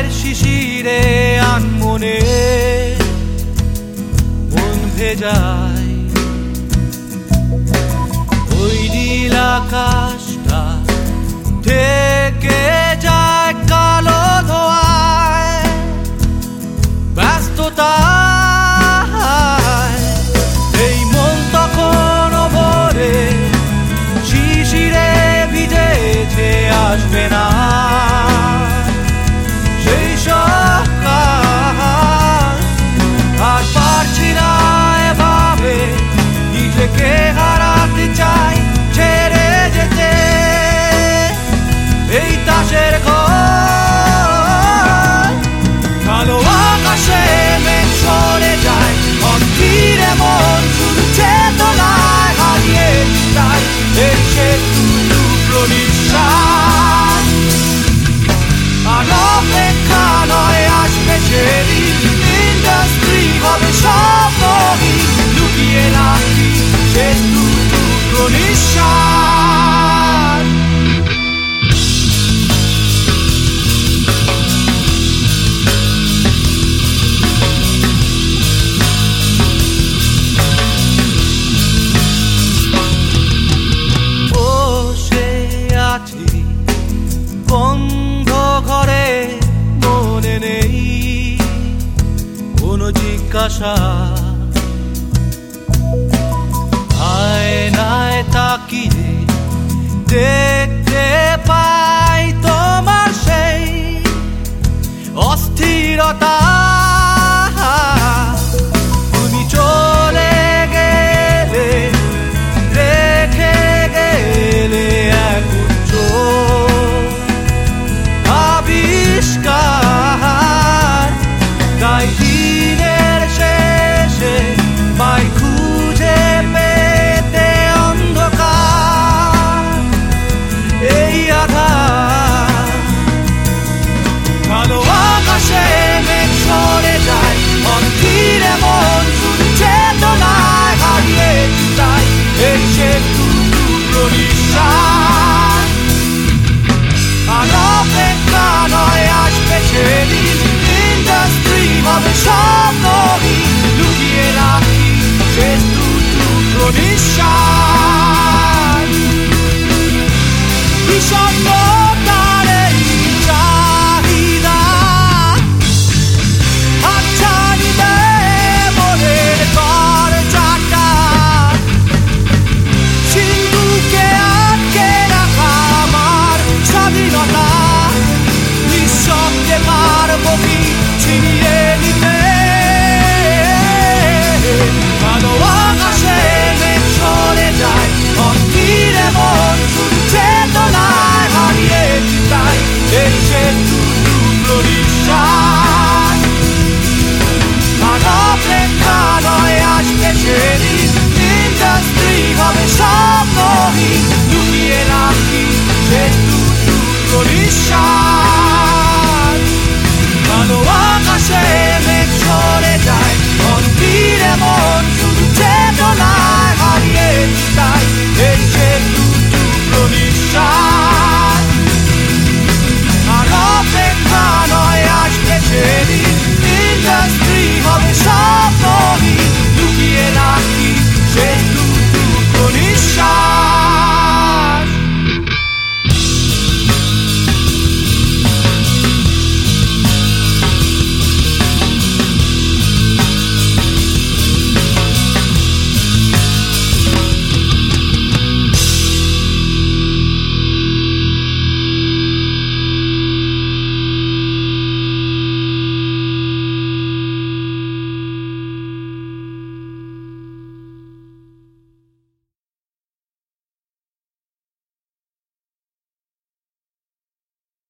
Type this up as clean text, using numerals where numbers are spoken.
রাতের শিশিরে আনমনে মন ভেজায়, ওই নীল আকাশটা থেকে যায় কালো ধোঁয়ায়। ব্যস্ততায় এই মন তখন ভরে শিশিরে ভিজেছে, আসবে না সেই সকাল। আর পারছি না এভাবে নিজেকে হারাতে চাই, ছেড়ে যেতে এই তাসের ঘর। কালো আকাশে মেঘ সরে যায়, অস্থিরে মন শুধু চেতনায় হারিয়ে যায় এই সে টুকরো নিঃশ্বাস। আর অপেক্ষা নয়, আসবে সেদিন ইন্ডাস্ট্রি হবে স্বপ্নহীন, লুকিয়ে রাখি শেষ টুকরো নিঃশ্বাস। বন্ধ ঘরে মনে নেই কোনো জিজ্ঞাসা,